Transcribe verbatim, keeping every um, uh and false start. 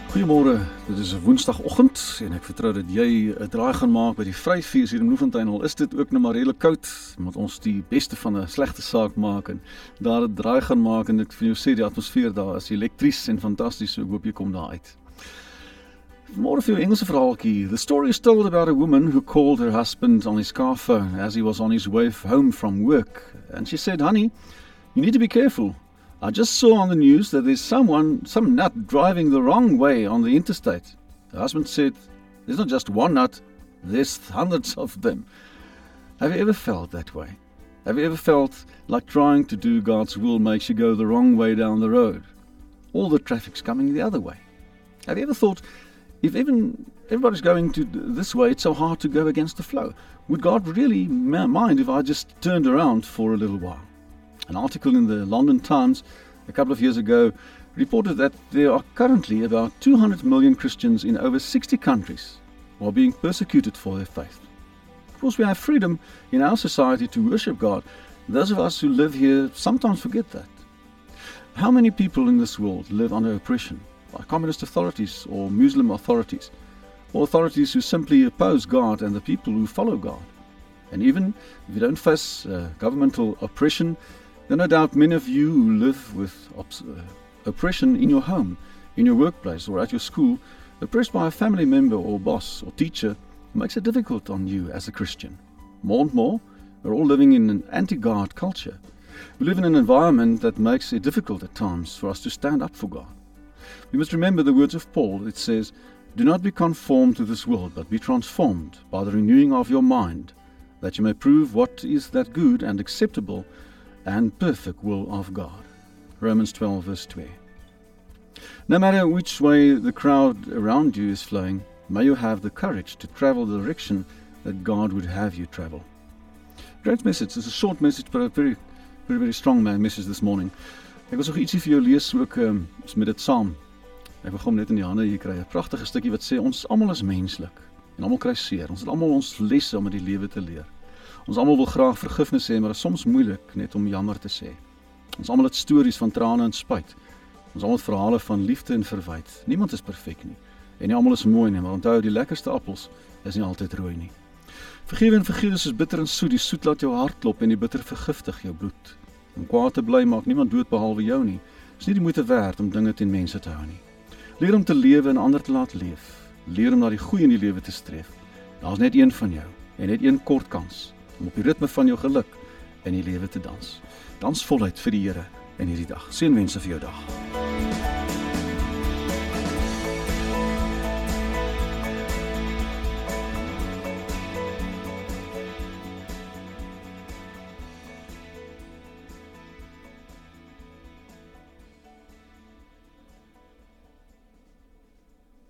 Goeiemôre, dit is 'n woensdagoggend en ek vertrou dat jy 'n draai gaan maak by die Vryfees hier in Bloemfontein. Al is dit ook nou maar redelik koud, moet ons die beste van 'n slegte saak maak en daar 'n draai gaan maak en ek vir jou sê die atmosfeer daar is elektries en fantasties, so ek hoop jy kom daar uit. Vanmôre vir jou Engelse verhaaltjie. The story is told about a woman who called her husband on his car phone as he was on his way home from work, and she said, "Honey, you need to be careful. I just saw on the news that there's someone, some nut driving the wrong way on the interstate." The husband said, "There's not just one nut, there's hundreds of them." Have you ever felt that way? Have you ever felt like trying to do God's will makes you go the wrong way down the road? All the traffic's coming the other way. Have you ever thought, if even everybody's going to this way, it's so hard to go against the flow. Would God really mind if I just turned around for a little while? An article in the London Times a couple of years ago reported that there are currently about two hundred million Christians in over sixty countries who are being persecuted for their faith. Of course, we have freedom in our society to worship God. Those of us who live here sometimes forget that. How many people in this world live under oppression by communist authorities or Muslim authorities, or authorities who simply oppose God and the people who follow God? And even if you don't face uh, governmental oppression, then no doubt many of you who live with op- uh, oppression in your home, in your workplace or at your school, oppressed by a family member or boss or teacher, makes it difficult on you as a Christian. More and more, we're all living in an anti-God culture. We live in an environment that makes it difficult at times for us to stand up for God. We must remember the words of Paul. It says, "Do not be conformed to this world, but be transformed by the renewing of your mind, that you may prove what is that good and acceptable and perfect will of God." Romans twelve verse two. No matter which way the crowd around you is flowing, may you have the courage to travel the direction that God would have you travel. Great message. It's a short message, but a very, very, very strong message this morning. Ek wil nog ietsie vir jou lees ook um, met dit saam. Ek wil hom net in die hande hier kry. 'n Pragtige stukkie wat sê ons almal is menslik en almal kry seer. Ons het almal ons lesse om in die lewe te leer. Ons almal wil graag vergifnis hê, maar dit is soms moeilik net om jammer te sê. Ons almal het stories van trane en spyt. Ons almal het verhale van liefde en verwyte. Niemand is perfek nie. En nie almal is mooi nie, maar onthou, die lekkerste appels is nie altyd rooi nie. Vergewe en vergifnis is bitter en soet. Die soet laat jou hart klop en die bitter vergiftig jou bloed. Om kwaad te bly maak niemand dood behalwe jou nie. Dit is nie die moeite werd om dinge teen mense te hou nie. Leer om te lewe en ander te laat leef. Leer om na die goeie in die lewe te streef. Daar is net een van jou en net een kort kans om op die ritme van jou geluk in die lewe te dans. Dans voluit vir die Here in hierdie dag. Seënwense vir jou dag.